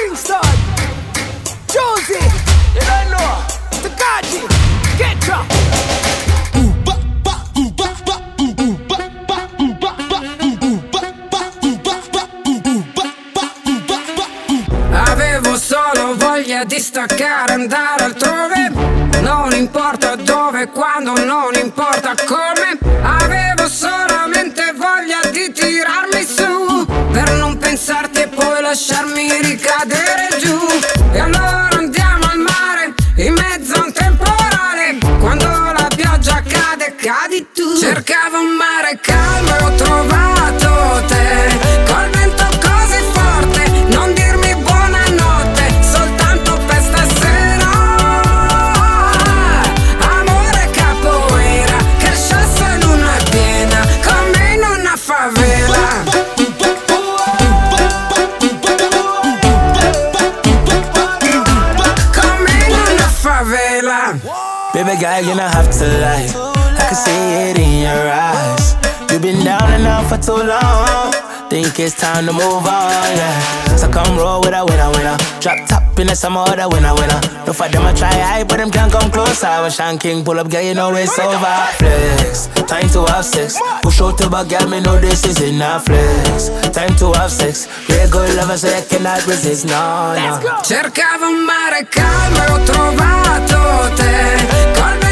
Kingston, Josie, you don't know, Takaji, Ketra. Avevo solo voglia di staccare, andare altrove. Non importa dove, quando, non importa come. Avevo solamente voglia di tirarmi su, per non pensarti e poi lasciarmi ricadere giù. E allora andiamo al mare, in mezzo a un temporale. Quando la pioggia cade, cadi tu. Cercavo un mare calmo e ho trovato te, col vento così forte, non dirmi buonanotte, soltanto per stasera. Amore capoeira, che scesso in una piena, come in una favela. Come in una favela. Baby girl, you don't have to lie, I can see it in your eyes. You've been down and out for too long, think it's time to move on, yeah. So come roll with a winner, winner. Drop top in the summer, the winner, winner. No for them I try high, but them can't come closer. When Sean King pull up, girl, you know it's over. Flex, time to have sex. Push out to back, girl, me know this is enough. Flex, time to have sex. Real good lover, so you cannot resist, no, no. Cercavo un mare calmo e ho trovato te, col